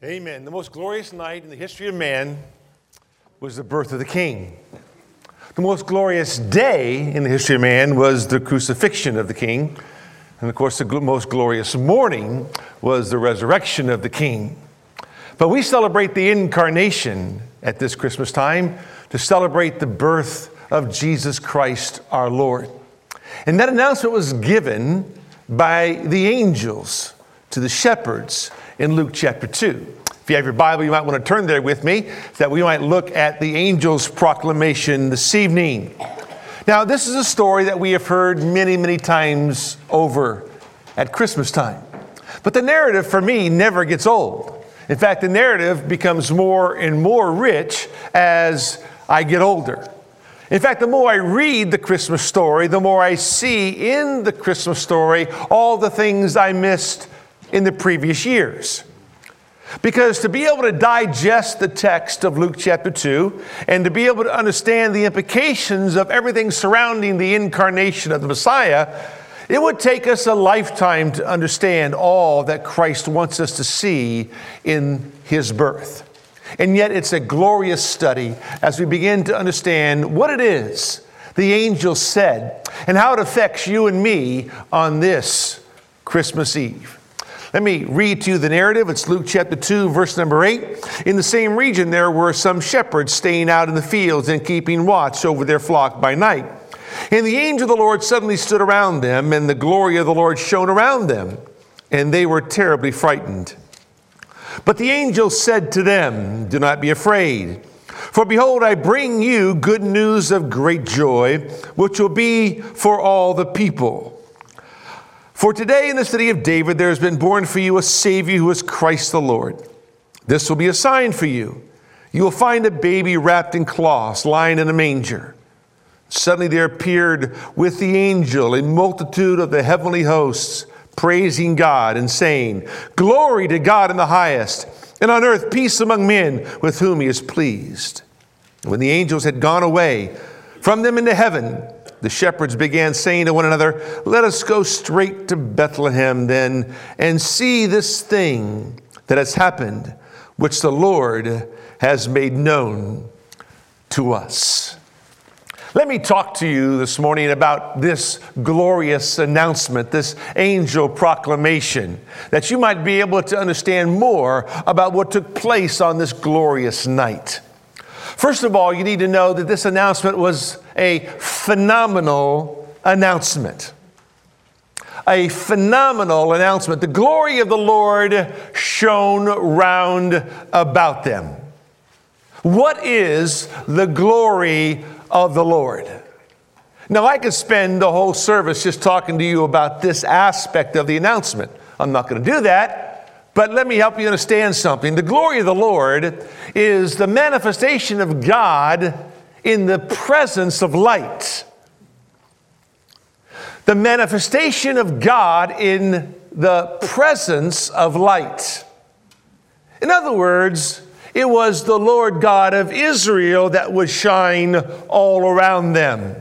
Amen. The most glorious night in the history of man was the birth of the King. The most glorious day in the history of man was the crucifixion of the King. And of course, the most glorious morning was the resurrection of the King. But we celebrate the incarnation at this Christmas time to celebrate the birth of Jesus Christ our Lord. And that announcement was given by the angels to the shepherds in Luke chapter 2. If you have your Bible, you might want to turn there with me, that we might look at the angel's proclamation this evening. Now, this is a story that we have heard many, many times over at Christmas time. But the narrative, for me, never gets old. In fact, the narrative becomes more and more rich as I get older. In fact, the more I read the Christmas story, the more I see in the Christmas story all the things I missed in the previous years. Because to be able to digest the text of Luke chapter 2 and to be able to understand the implications of everything surrounding the incarnation of the Messiah, it would take us a lifetime to understand all that Christ wants us to see in his birth. And yet it's a glorious study as we begin to understand what it is the angel said and how it affects you and me on this Christmas Eve. Let me read to you the narrative. It's Luke chapter 2, verse number 8. In the same region, there were some shepherds staying out in the fields and keeping watch over their flock by night. And the angel of the Lord suddenly stood around them, and the glory of the Lord shone around them, and they were terribly frightened. But the angel said to them, "Do not be afraid, for behold, I bring you good news of great joy, which will be for all the people. For today in the city of David there has been born for you a Savior who is Christ the Lord. This will be a sign for you. You will find a baby wrapped in cloths, lying in a manger." Suddenly there appeared with the angel a multitude of the heavenly hosts, praising God and saying, "Glory to God in the highest, and on earth peace among men with whom he is pleased." And when the angels had gone away from them into heaven, the shepherds began saying to one another, "Let us go straight to Bethlehem then and see this thing that has happened, which the Lord has made known to us." Let me talk to you this morning about this glorious announcement, this angel proclamation, that you might be able to understand more about what took place on this glorious night. First of all, you need to know that this announcement was a phenomenal announcement. A phenomenal announcement. The glory of the Lord shone round about them. What is the glory of the Lord? Now, I could spend the whole service just talking to you about this aspect of the announcement. I'm not going to do that. But let me help you understand something. The glory of the Lord is the manifestation of God in the presence of light. The manifestation of God in the presence of light. In other words, it was the Lord God of Israel that would shine all around them.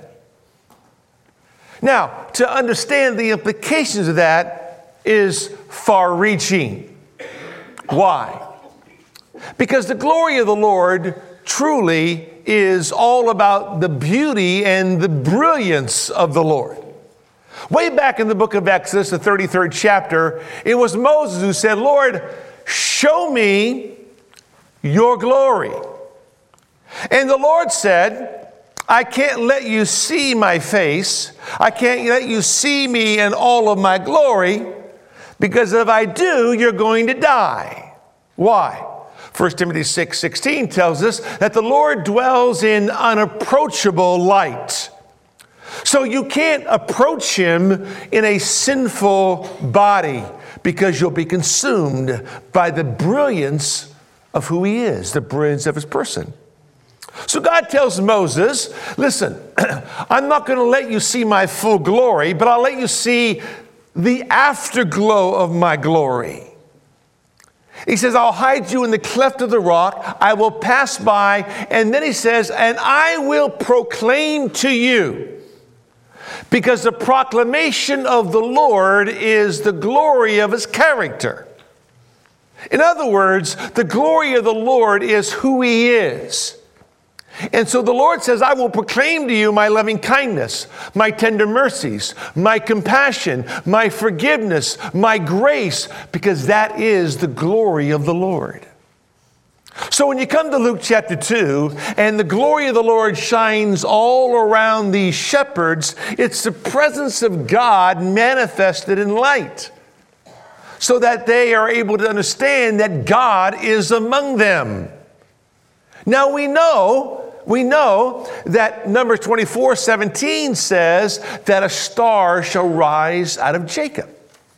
Now, to understand the implications of that is far-reaching. Why? Because the glory of the Lord truly is all about the beauty and the brilliance of the Lord. Way back in the book of Exodus, the 33rd chapter, it was Moses who said, "Lord, show me your glory." And the Lord said, "I can't let you see my face. I can't let you see me in all of my glory, because if I do, you're going to die." Why? 1 Timothy 6:16 tells us that the Lord dwells in unapproachable light. So you can't approach him in a sinful body, because you'll be consumed by the brilliance of who he is, the brilliance of his person. So God tells Moses, "Listen, I'm not going to let you see my full glory, but I'll let you see the afterglow of my glory." He says, "I'll hide you in the cleft of the rock. I will pass by." And then he says, "And I will proclaim to you." Because the proclamation of the Lord is the glory of his character. In other words, the glory of the Lord is who He is. And so the Lord says, I will proclaim to you my loving kindness, my tender mercies, my compassion, my forgiveness, my grace, because that is the glory of the Lord. So when you come to Luke chapter 2, and the glory of the Lord shines all around these shepherds, it's the presence of God manifested in light, so that they are able to understand that God is among them. Now we know that Numbers 24:17 says that a star shall rise out of Jacob.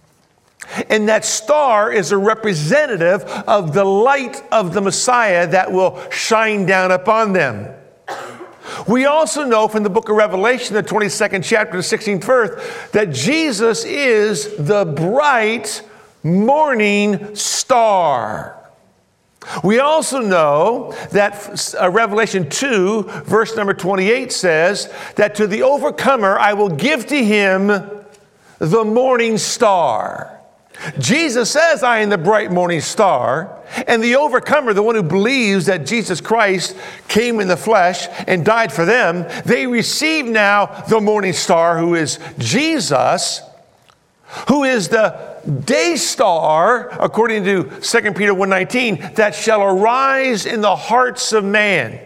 And that star is a representative of the light of the Messiah that will shine down upon them. We also know from the book of Revelation, the 22nd chapter, the 16th verse, that Jesus is the bright morning star. We also know that Revelation 2, verse number 28 says that to the overcomer I will give to him the morning star. Jesus says, I am the bright morning star, and the overcomer, the one who believes that Jesus Christ came in the flesh and died for them, they receive now the morning star, who is Jesus, who is the day star, according to 2 Peter 1:19, that shall arise in the hearts of man.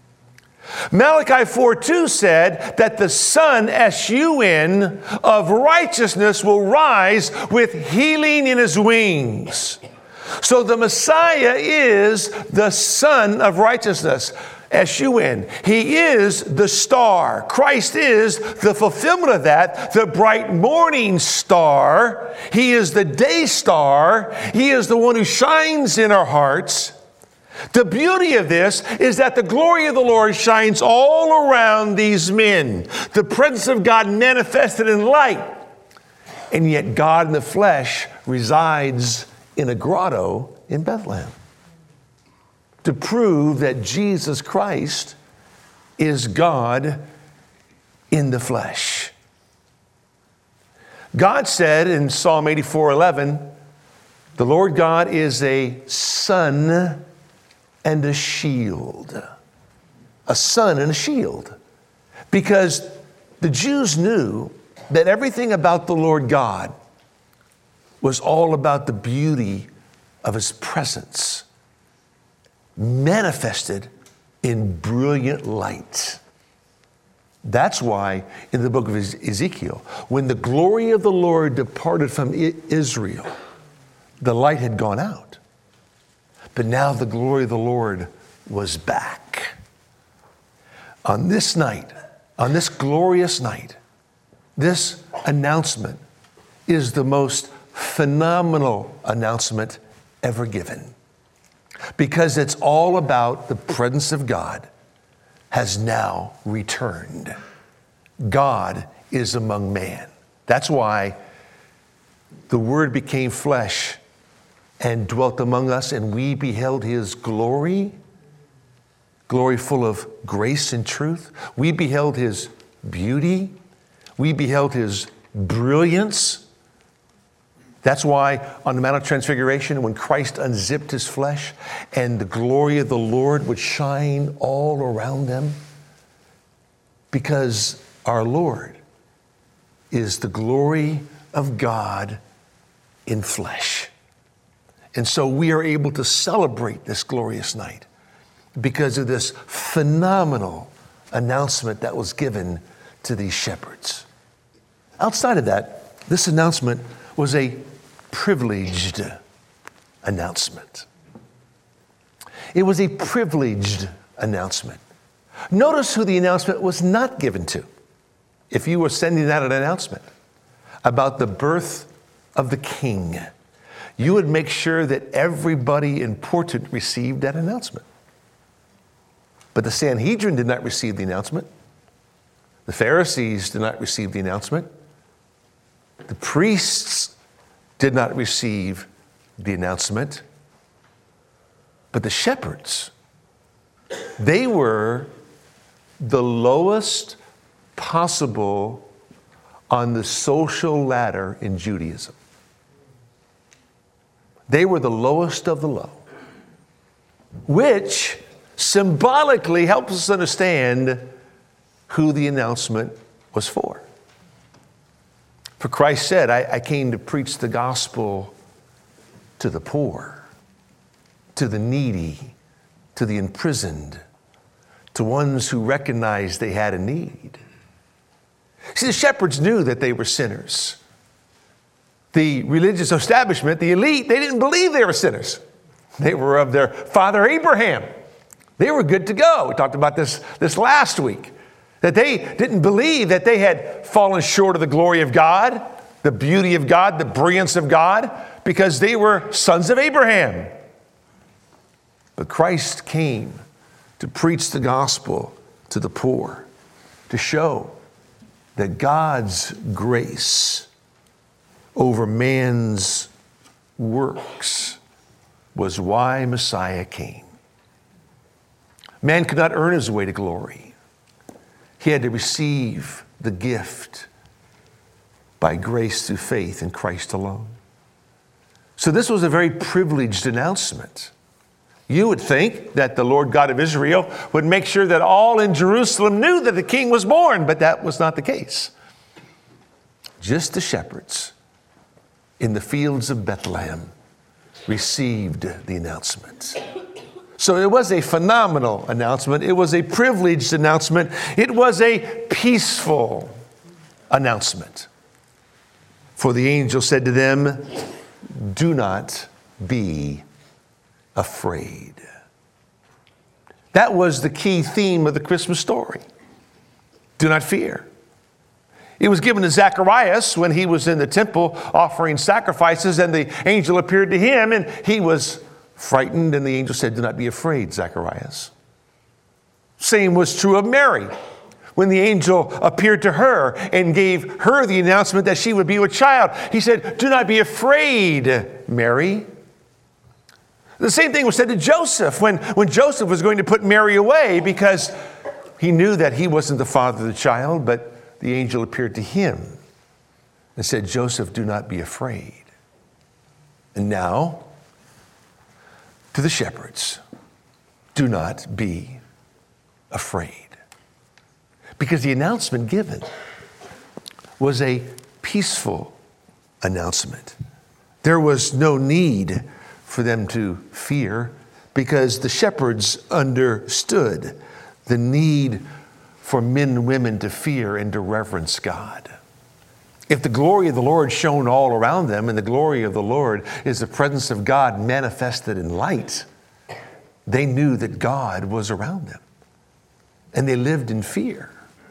Malachi 4:2 said that the Son, S-U-N, of righteousness will rise with healing in his wings. So the Messiah is the Son of righteousness, S-U-N. He is the star. Christ is the fulfillment of that, the bright morning star. He is the day star. He is the one who shines in our hearts. The beauty of this is that the glory of the Lord shines all around these men. The presence of God manifested in light. And yet God in the flesh resides in a grotto in Bethlehem, to prove that Jesus Christ is God in the flesh. God said in Psalm 84:11, the Lord God is a sun and a shield. A sun and a shield. Because the Jews knew that everything about the Lord God was all about the beauty of His presence, manifested in brilliant light. That's why in the book of Ezekiel, when the glory of the Lord departed from Israel, the light had gone out. But now the glory of the Lord was back. On this night, on this glorious night, this announcement is the most phenomenal announcement ever given. Because it's all about the presence of God has now returned. God is among man. That's why the Word became flesh and dwelt among us, and we beheld His glory, glory full of grace and truth. We beheld His beauty. We beheld His brilliance. That's why on the Mount of Transfiguration, when Christ unzipped His flesh and the glory of the Lord would shine all around them, because our Lord is the glory of God in flesh. And so we are able to celebrate this glorious night because of this phenomenal announcement that was given to these shepherds. Outside of that, this announcement was a privileged announcement. It was a privileged announcement. Notice who the announcement was not given to. If you were sending out an announcement about the birth of the King, you would make sure that everybody important received that announcement. But the Sanhedrin did not receive the announcement. The Pharisees did not receive the announcement. The priests did not receive the announcement. But the shepherds, they were the lowest possible on the social ladder in Judaism. They were the lowest of the low, which symbolically helps us understand who the announcement was for. For Christ said, I came to preach the gospel to the poor, to the needy, to the imprisoned, to ones who recognized they had a need. See, the shepherds knew that they were sinners. The religious establishment, the elite, they didn't believe they were sinners. They were of their father Abraham. They were good to go. We talked about this last week. That they didn't believe that they had fallen short of the glory of God, the beauty of God, the brilliance of God, because they were sons of Abraham. But Christ came to preach the gospel to the poor, to show that God's grace over man's works was why Messiah came. Man could not earn his way to glory. He had to receive the gift by grace through faith in Christ alone. So this was a very privileged announcement. You would think that the Lord God of Israel would make sure that all in Jerusalem knew that the king was born, but that was not the case. Just the shepherds in the fields of Bethlehem received the announcement. So it was a phenomenal announcement. It was a privileged announcement. It was a peaceful announcement. For the angel said to them, "Do not be afraid." That was the key theme of the Christmas story. Do not fear. It was given to Zacharias when he was in the temple offering sacrifices, and the angel appeared to him, and he was frightened, and the angel said, "Do not be afraid, Zacharias." Same was true of Mary. When the angel appeared to her and gave her the announcement that she would be with child, he said, "Do not be afraid, Mary." The same thing was said to Joseph when Joseph was going to put Mary away, because he knew that he wasn't the father of the child, but the angel appeared to him and said, "Joseph, do not be afraid." And now, to the shepherds, do not be afraid. Because the announcement given was a peaceful announcement. There was no need for them to fear, because the shepherds understood the need for men and women to fear and to reverence God. If the glory of the Lord shone all around them, and the glory of the Lord is the presence of God manifested in light, they knew that God was around them, and they lived in fear.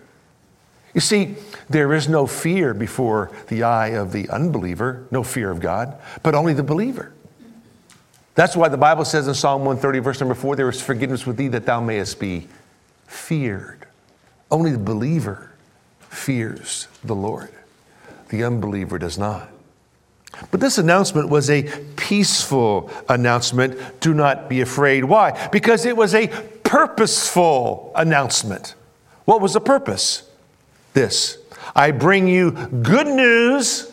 You see, there is no fear before the eye of the unbeliever, no fear of God, but only the believer. That's why the Bible says in Psalm 130, verse number 4, "There is forgiveness with thee that thou mayest be feared." Only the believer fears the Lord. The unbeliever does not. But this announcement was a peaceful announcement. Do not be afraid. Why? Because it was a purposeful announcement. What was the purpose? This: I bring you good news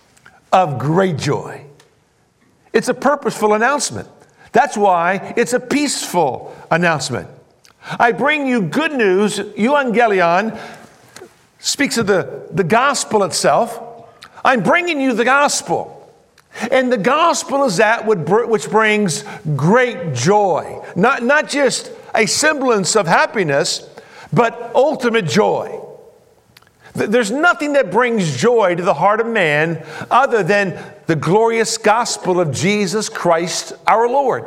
of great joy. It's a purposeful announcement. That's why it's a peaceful announcement. I bring you good news. Euangelion speaks of the gospel itself. I'm bringing you the gospel. And the gospel is that which brings great joy. Not just a semblance of happiness, but ultimate joy. There's nothing that brings joy to the heart of man other than the glorious gospel of Jesus Christ our Lord.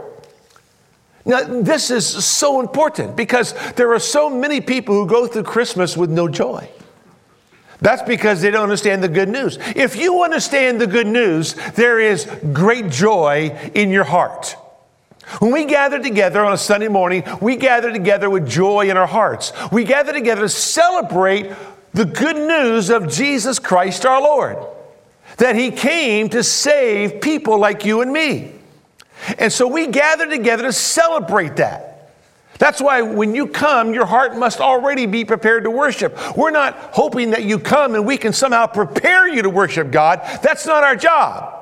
Now, this is so important because there are so many people who go through Christmas with no joy. That's because they don't understand the good news. If you understand the good news, there is great joy in your heart. When we gather together on a Sunday morning, we gather together with joy in our hearts. We gather together to celebrate the good news of Jesus Christ our Lord, that He came to save people like you and me. And so we gather together to celebrate that. That's why when you come, your heart must already be prepared to worship. We're not hoping that you come and we can somehow prepare you to worship God. That's not our job.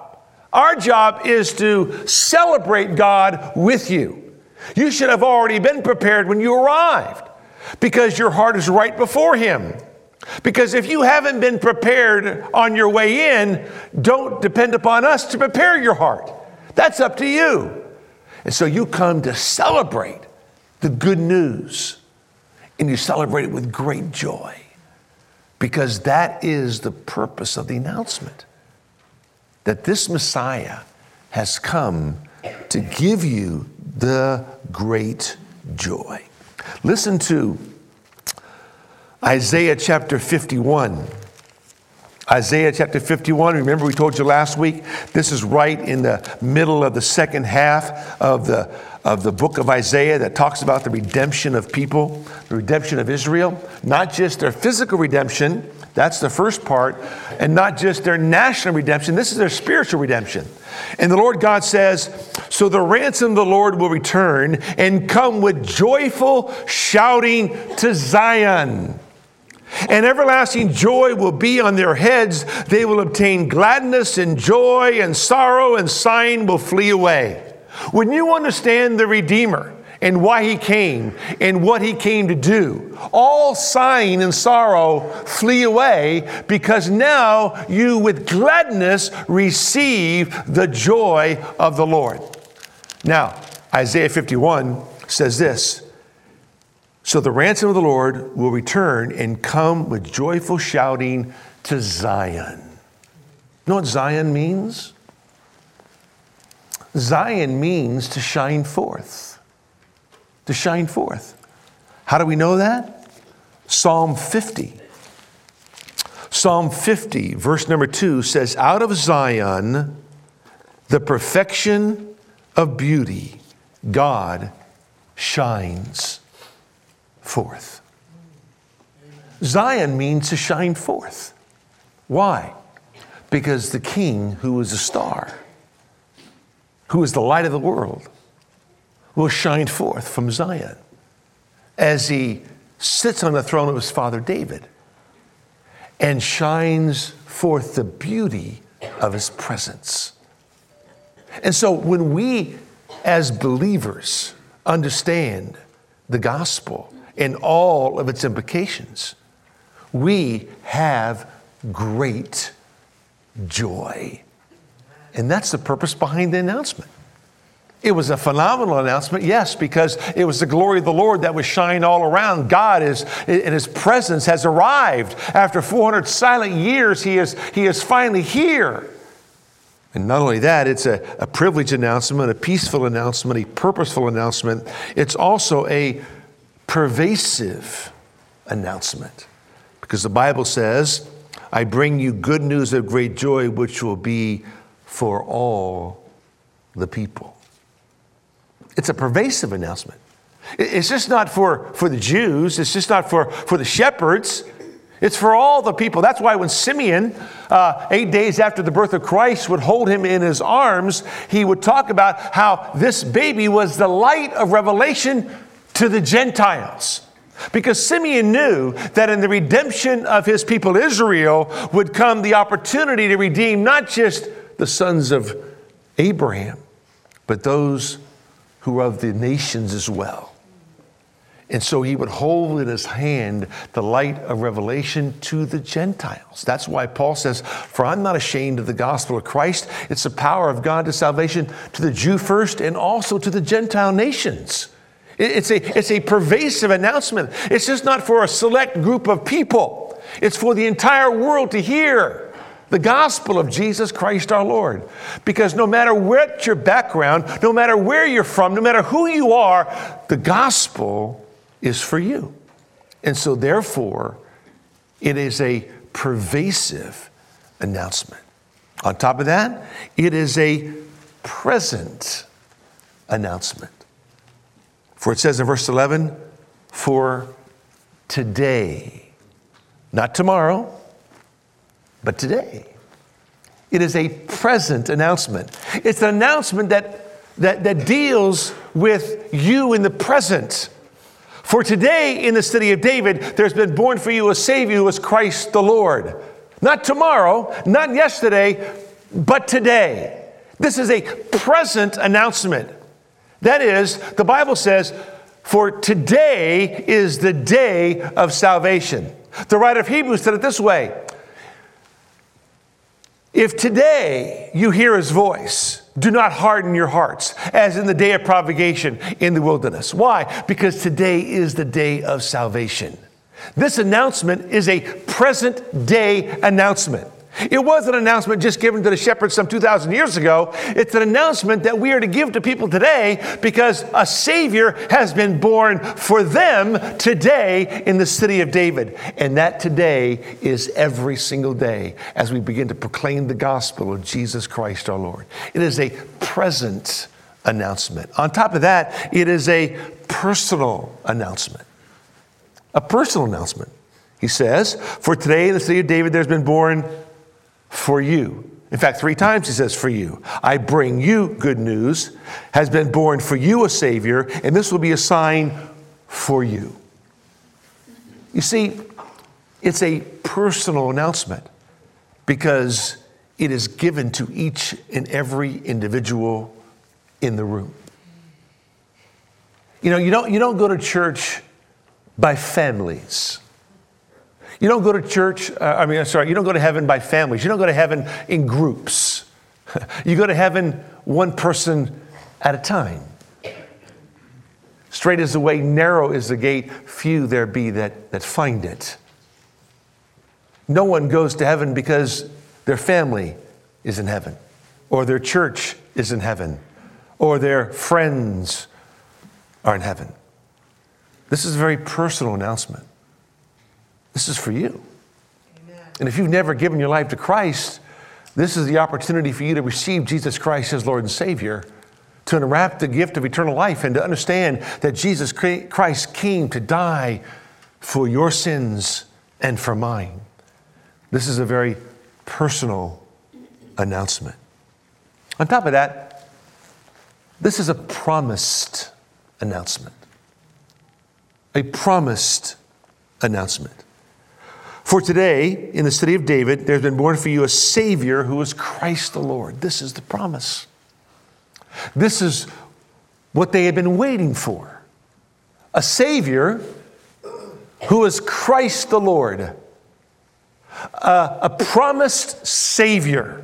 Our job is to celebrate God with you. You should have already been prepared when you arrived because your heart is right before Him. Because if you haven't been prepared on your way in, don't depend upon us to prepare your heart. That's up to you. And so you come to celebrate the good news, and you celebrate it with great joy, because that is the purpose of the announcement, that this Messiah has come to give you the great joy. Listen to Isaiah chapter 51. Isaiah chapter 51, remember we told you last week, this is right in the middle of the second half of the book of Isaiah that talks about the redemption of people, the redemption of Israel, not just their physical redemption, that's the first part, and not just their national redemption, this is their spiritual redemption. And the Lord God says, so the ransom of the Lord will return and come with joyful shouting to Zion. And everlasting joy will be on their heads. They will obtain gladness and joy, and sorrow and sighing will flee away. When you understand the Redeemer and why He came and what He came to do, all sighing and sorrow flee away, because now you with gladness receive the joy of the Lord. Now, Isaiah 51 says this, so the ransom of the Lord will return and come with joyful shouting to Zion. You know what Zion means? Zion means to shine forth. To shine forth. How do we know that? Psalm 50. Psalm 50, verse number 2 says, out of Zion, the perfection of beauty, God shines forth. Zion means to shine forth. Why? Because the King, who is a star, who is the light of the world, will shine forth from Zion as He sits on the throne of His father David and shines forth the beauty of His presence. And so when we as believers understand the gospel and all of its implications, we have great joy. And that's the purpose behind the announcement. It was a phenomenal announcement, yes, because it was the glory of the Lord that was shining all around. God is, and His presence has arrived. After 400 silent years, He is finally here. And not only that, it's a privileged announcement, a peaceful announcement, a purposeful announcement. It's also a pervasive announcement, because the Bible says, I bring you good news of great joy, which will be for all the people. It's a pervasive announcement. It's just not for the Jews. It's just not for the shepherds. It's for all the people. That's why when Simeon, 8 days after the birth of Christ, would hold him in his arms, he would talk about how this baby was the light of revelation to the Gentiles. Because Simeon knew that in the redemption of his people Israel would come the opportunity to redeem not just the sons of Abraham, but those who are of the nations as well. And so he would hold in his hand the light of revelation to the Gentiles. That's why Paul says, for I'm not ashamed of the gospel of Christ. It's the power of God to salvation to the Jew first and also to the Gentile nations. It's a pervasive announcement. It's just not for a select group of people. It's for the entire world to hear the gospel of Jesus Christ our Lord. Because no matter what your background, no matter where you're from, no matter who you are, the gospel is for you. And so therefore, it is a pervasive announcement. On top of that, it is a present announcement. For it says in verse 11, for today, not tomorrow, but today. It is a present announcement. It's an announcement that deals with you in the present. For today in the city of David, there's been born for you a Savior who is Christ the Lord. Not tomorrow, not yesterday, but today. This is a present announcement. That is, the Bible says, for today is the day of salvation. The writer of Hebrews said it this way: if today you hear his voice, do not harden your hearts, as in the day of provocation in the wilderness. Why? Because today is the day of salvation. This announcement is a present day announcement. It was an announcement just given to the shepherds some 2,000 years ago. It's an announcement that we are to give to people today because a Savior has been born for them today in the city of David. And that today is every single day as we begin to proclaim the gospel of Jesus Christ our Lord. It is a present announcement. On top of that, it is a personal announcement. A personal announcement. He says, for today in the city of David there's been born for you. In fact, 3 times he says, for you. I bring you good news. Has been born for you a Savior, and this will be a sign for you. You see, it's a personal announcement because it is given to each and every individual in the room. You know, you don't go to church by families. You don't go to church, you don't go to heaven by families. You don't go to heaven in groups. You go to heaven one person at a time. Straight is the way, narrow is the gate, few there be that find it. No one goes to heaven because their family is in heaven, or their church is in heaven, or their friends are in heaven. This is a very personal announcement. This is for you. Amen. And if you've never given your life to Christ, this is the opportunity for you to receive Jesus Christ as Lord and Savior, to unwrap the gift of eternal life, and to understand that Jesus Christ came to die for your sins and for mine. This is a very personal announcement. On top of that, this is a promised announcement. A promised announcement. For today, in the city of David, there's been born for you a Savior who is Christ the Lord. This is the promise. This is what they had been waiting for. A Savior who is Christ the Lord. A promised Savior.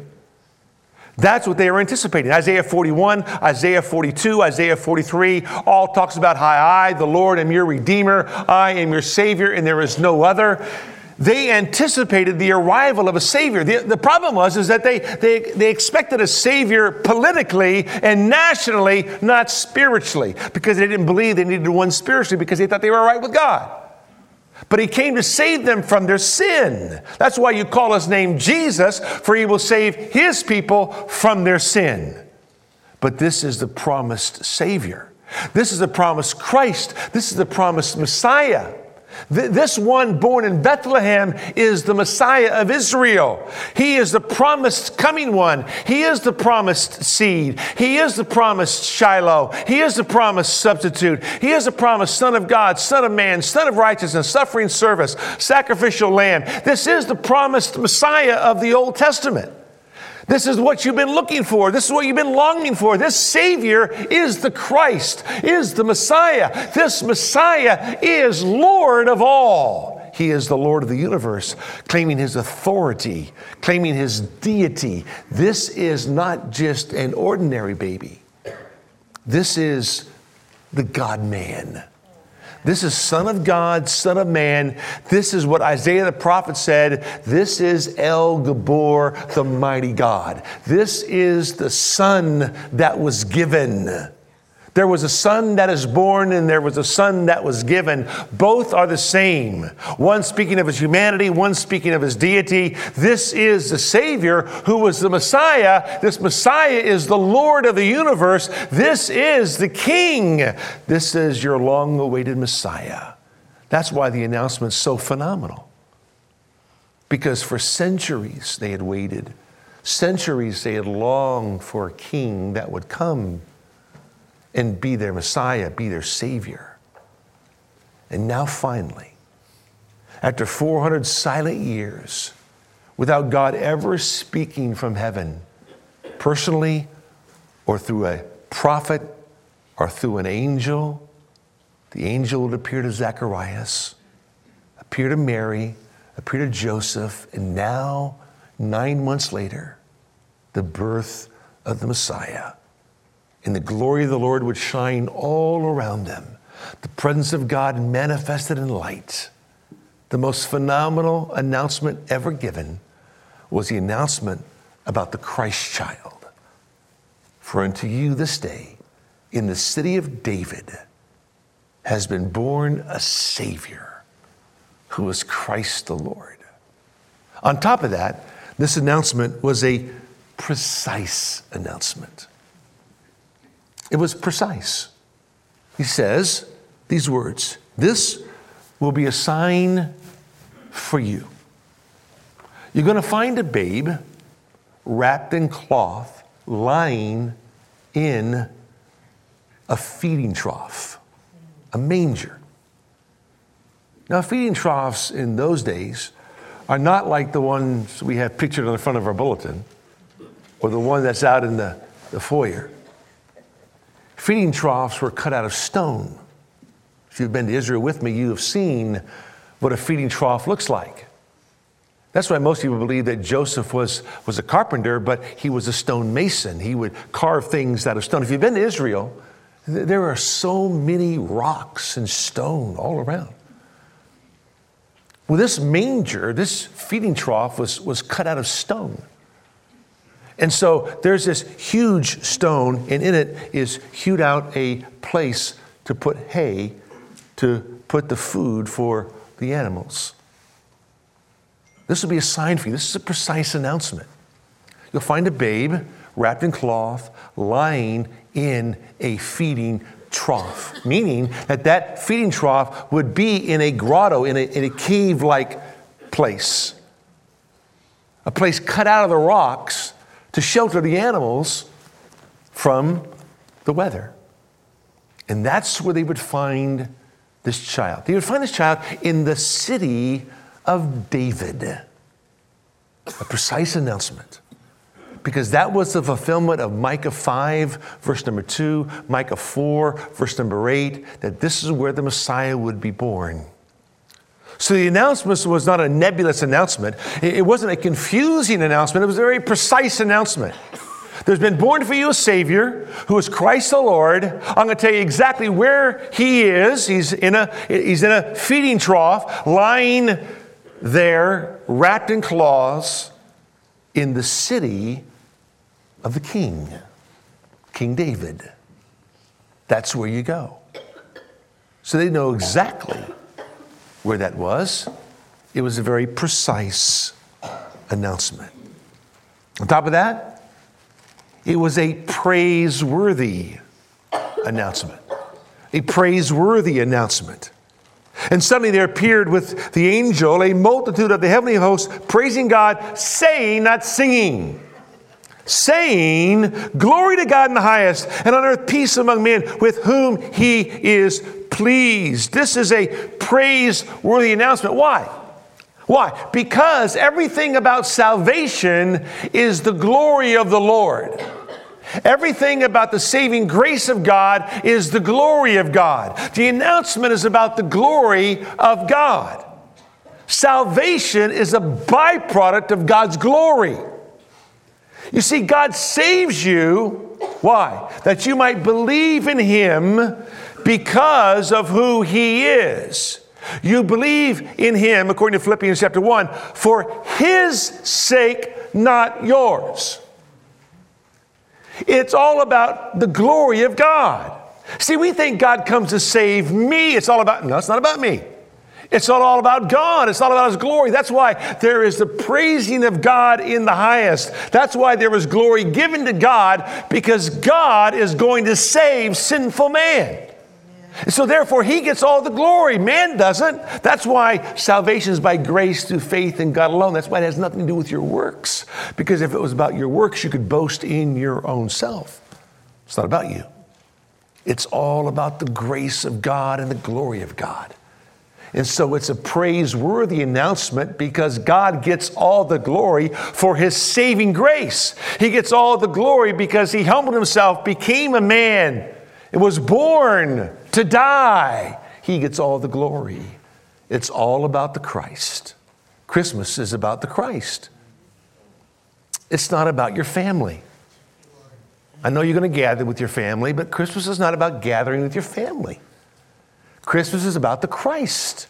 That's what they were anticipating. Isaiah 41, Isaiah 42, Isaiah 43, all talks about how I, the Lord, am your Redeemer. I am your Savior, and there is no other. They anticipated the arrival of a Savior. The problem was that they expected a Savior politically and nationally, not spiritually, because they didn't believe they needed one spiritually because they thought they were right with God. But he came to save them from their sin. That's why you call his name Jesus, for he will save his people from their sin. But this is the promised Savior. This is the promised Christ. This is the promised Messiah. This one born in Bethlehem is the Messiah of Israel. He is the promised coming one. He is the promised seed. He is the promised Shiloh. He is the promised substitute. He is the promised Son of God, Son of Man, Son of righteousness, suffering service, sacrificial lamb. This is the promised Messiah of the Old Testament. This is what you've been looking for. This is what you've been longing for. This Savior is the Christ, is the Messiah. This Messiah is Lord of all. He is the Lord of the universe, claiming his authority, claiming his deity. This is not just an ordinary baby. This is the God-man. This is Son of God, Son of Man. This is what Isaiah the prophet said. This is El Gabor, the mighty God. This is the Son that was given. There was a Son that is born and there was a Son that was given. Both are the same. One speaking of his humanity, one speaking of his deity. This is the Savior who was the Messiah. This Messiah is the Lord of the universe. This is the King. This is your long-awaited Messiah. That's why the announcement's so phenomenal. Because for centuries they had waited. Centuries they had longed for a king that would come and be their Messiah, be their Savior. And now finally, after 400 silent years, without God ever speaking from heaven, personally or through a prophet or through an angel. The angel would appear to Zacharias, appear to Mary, appear to Joseph, and now, 9 months later, the birth of the Messiah. And the glory of the Lord would shine all around them. The presence of God manifested in light. The most phenomenal announcement ever given was the announcement about the Christ child. For unto you this day, in the city of David, has been born a Savior, who is Christ the Lord. On top of that, this announcement was a precise announcement. It was precise. He says these words, "This will be a sign for you. You're going to find a babe wrapped in cloth, lying in a feeding trough, a manger." Now, feeding troughs in those days are not like the ones we have pictured on the front of our bulletin or the one that's out in the foyer. Feeding troughs were cut out of stone. If you've been to Israel with me, you have seen what a feeding trough looks like. That's why most people believe that Joseph was a carpenter, but he was a stone mason. He would carve things out of stone. If you've been to Israel, there are so many rocks and stone all around. Well, this manger, this feeding trough was cut out of stone. And so there's this huge stone, and in it is hewed out a place to put hay, to put the food for the animals. This will be a sign for you. This is a precise announcement. You'll find a babe wrapped in cloth, lying in a feeding trough, meaning that feeding trough would be in a grotto, in a cave-like place, a place cut out of the rocks to shelter the animals from the weather. And that's where they would find this child. They would find this child in the city of David. A precise announcement. Because that was the fulfillment of Micah 5, verse number 2, Micah 4, verse number 8, that this is where the Messiah would be born. So the announcement was not a nebulous announcement. It wasn't a confusing announcement. It was a very precise announcement. There's been born for you a Savior who is Christ the Lord. I'm going to tell you exactly where he is. He's in a feeding trough, lying there, wrapped in cloths, in the city of the King, King David. That's where you go. So they know exactly where that was. It was a very precise announcement. On top of that, it was a praiseworthy announcement. A praiseworthy announcement. And suddenly there appeared with the angel a multitude of the heavenly hosts praising God, saying, not singing, saying, "Glory to God in the highest, and on earth peace among men with whom he is pleased." This is a praiseworthy announcement. Why? Why? Because everything about salvation is the glory of the Lord. Everything about the saving grace of God is the glory of God. The announcement is about the glory of God. Salvation is a byproduct of God's glory. You see, God saves you. Why? That you might believe in him because of who he is. You believe in him, according to Philippians chapter 1, for his sake, not yours. It's all about the glory of God. See, we think God comes to save me. It's not about me. It's all about God. It's all about his glory. That's why there is the praising of God in the highest. That's why there is glory given to God, because God is going to save sinful man. And so therefore, he gets all the glory. Man doesn't. That's why salvation is by grace through faith in God alone. That's why it has nothing to do with your works. Because if it was about your works, you could boast in your own self. It's not about you. It's all about the grace of God and the glory of God. And so it's a praiseworthy announcement because God gets all the glory for his saving grace. He gets all the glory because he humbled himself, became a man, and was born to die. He gets all the glory. It's all about the Christ. Christmas is about the Christ. It's not about your family. I know you're going to gather with your family, but Christmas is not about gathering with your family. Christmas is about the Christ.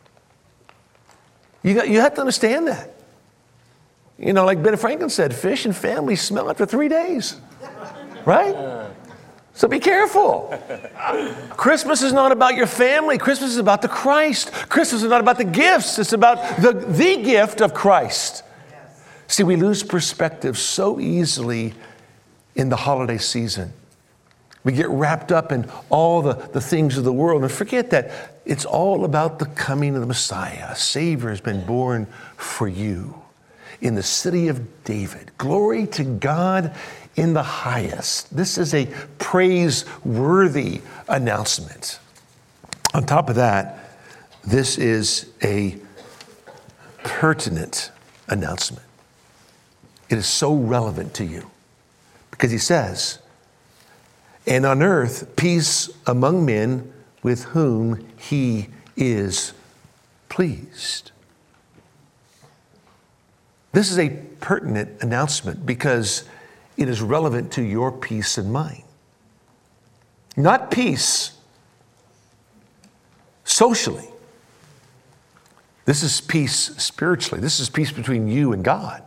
You have to understand that. You know, like Ben Franklin said, fish and family smell after 3 days. Right? So be careful. Christmas is not about your family. Christmas is about the Christ. Christmas is not about the gifts. It's about the gift of Christ. See, we lose perspective so easily in the holiday season. We get wrapped up in all the things of the world and forget that it's all about the coming of the Messiah. A Savior has been born for you in the city of David. Glory to God in the highest. This is a praiseworthy announcement. On top of that, this is a pertinent announcement. It is so relevant to you because he says, and on earth, peace among men with whom he is pleased. This is a pertinent announcement because it is relevant to your peace and mine. Not peace socially. This is peace spiritually. This is peace between you and God.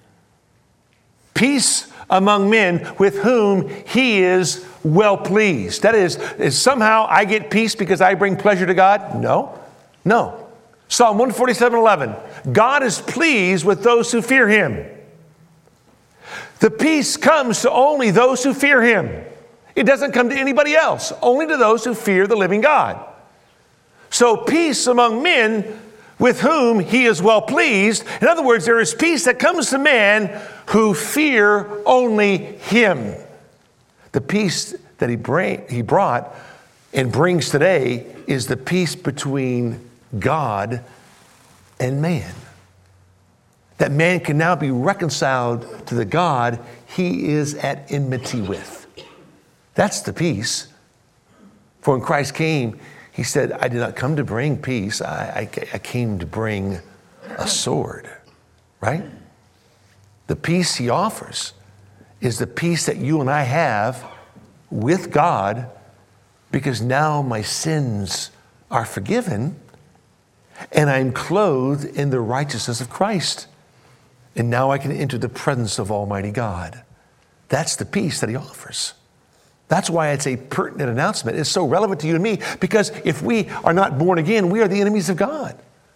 Peace among men with whom he is well pleased. That is somehow I get peace because I bring pleasure to God? No. Psalm 147:11. God is pleased with those who fear him. The peace comes to only those who fear him. It doesn't come to anybody else, only to those who fear the living God. So peace among men with whom he is well pleased. In other words, there is peace that comes to men who fear only him. The peace that he brought and brings today is the peace between God and man. That man can now be reconciled to the God he is at enmity with. That's the peace. For when Christ came, he said, I did not come to bring peace. I came to bring a sword, right? The peace he offers is the peace that you and I have with God because now my sins are forgiven and I'm clothed in the righteousness of Christ. And now I can enter the presence of Almighty God. That's the peace that he offers. That's why it's a pertinent announcement. It's so relevant to you and me because if we are not born again, we are the enemies of God.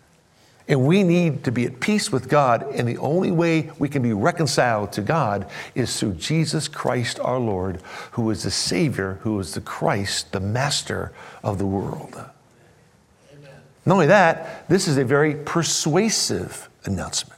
And we need to be at peace with God. And the only way we can be reconciled to God is through Jesus Christ our Lord, who is the Savior, who is the Christ, the Master of the world. Amen. Not only that, this is a very persuasive announcement.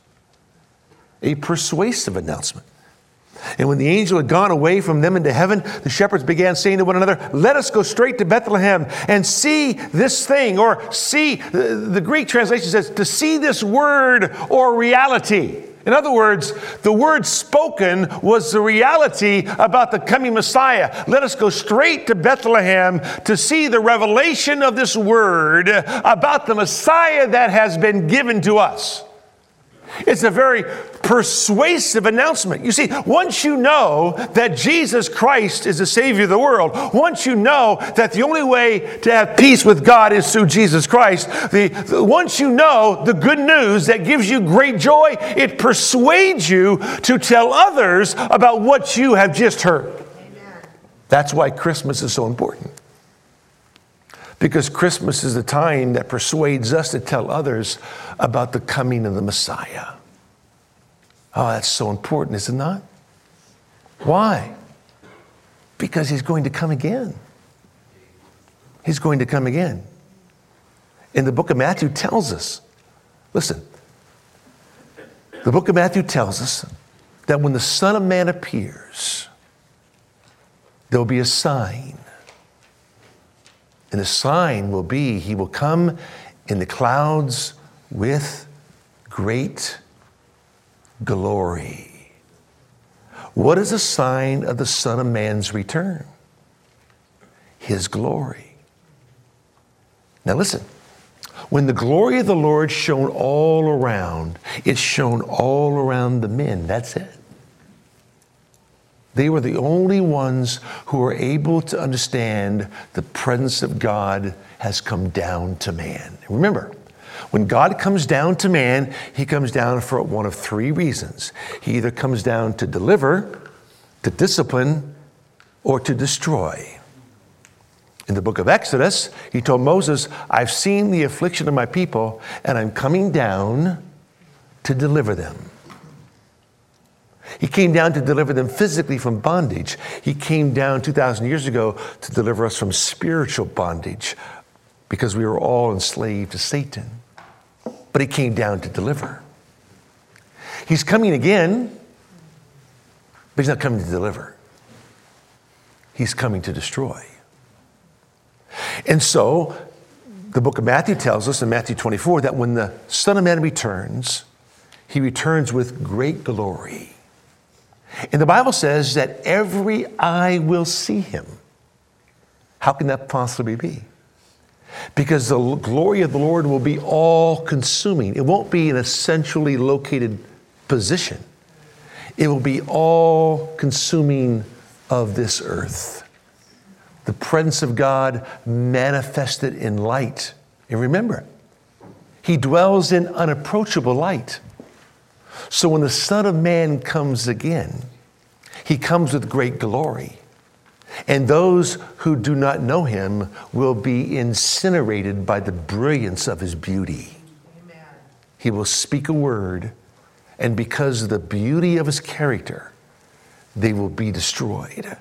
A persuasive announcement. And when the angel had gone away from them into heaven, the shepherds began saying to one another, let us go straight to Bethlehem and see this thing, or see, the Greek translation says, to see this word or reality. In other words, the word spoken was the reality about the coming Messiah. Let us go straight to Bethlehem to see the revelation of this word about the Messiah that has been given to us. It's a very persuasive announcement. You see, once you know that Jesus Christ is the Savior of the world, once you know that the only way to have peace with God is through Jesus Christ, once you know the good news that gives you great joy, it persuades you to tell others about what you have just heard. Amen. That's why Christmas is so important. Because Christmas is the time that persuades us to tell others about the coming of the Messiah. Oh, that's so important, is it not? Why? Because he's going to come again. He's going to come again. And the book of Matthew tells us, listen, the book of Matthew tells us that when the Son of Man appears, there will be a sign. And the sign will be, he will come in the clouds with great glory. What is a sign of the Son of Man's return? His glory. Now listen, when the glory of the Lord shone all around, it shone all around the men. That's it. They were the only ones who were able to understand the presence of God has come down to man. Remember, when God comes down to man, he comes down for one of three reasons. He either comes down to deliver, to discipline, or to destroy. In the book of Exodus, he told Moses, I've seen the affliction of my people, and I'm coming down to deliver them. He came down to deliver them physically from bondage. He came down 2,000 years ago to deliver us from spiritual bondage because we were all enslaved to Satan. But he came down to deliver. He's coming again, but he's not coming to deliver. He's coming to destroy. And so, the book of Matthew tells us in Matthew 24 that when the Son of Man returns, he returns with great glory. And the Bible says that every eye will see him. How can that possibly be? Because the glory of the Lord will be all-consuming. It won't be in a centrally located position. It will be all-consuming of this earth. The presence of God manifested in light. And remember, he dwells in unapproachable light. So when the Son of Man comes again, he comes with great glory. And those who do not know him will be incinerated by the brilliance of his beauty. Amen. He will speak a word, and because of the beauty of his character, they will be destroyed.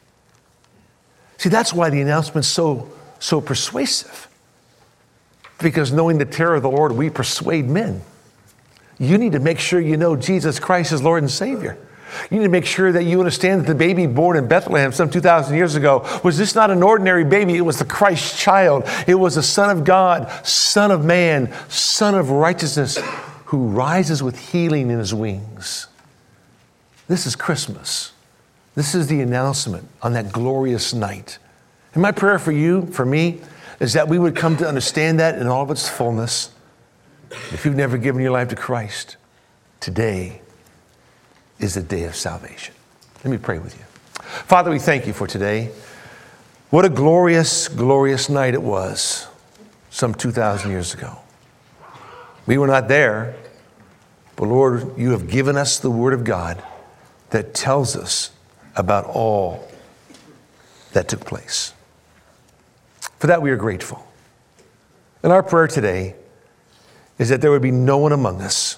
See, that's why the announcement's so persuasive. Because knowing the terror of the Lord, we persuade men. You need to make sure you know Jesus Christ is Lord and Savior. You need to make sure that you understand that the baby born in Bethlehem some 2,000 years ago was just not an ordinary baby. It was the Christ child. It was the Son of God, Son of Man, Son of righteousness, who rises with healing in his wings. This is Christmas. This is the announcement on that glorious night. And my prayer for you, for me, is that we would come to understand that in all of its fullness. If you've never given your life to Christ, today is the day of salvation. Let me pray with you. Father, we thank you for today. What a glorious, glorious night it was some 2,000 years ago. We were not there, but Lord, you have given us the Word of God that tells us about all that took place. For that we are grateful. And our prayer today is that there would be no one among us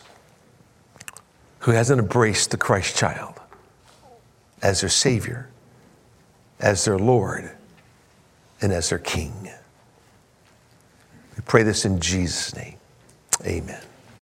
who hasn't embraced the Christ child as their Savior, as their Lord, and as their King. We pray this in Jesus' name. Amen.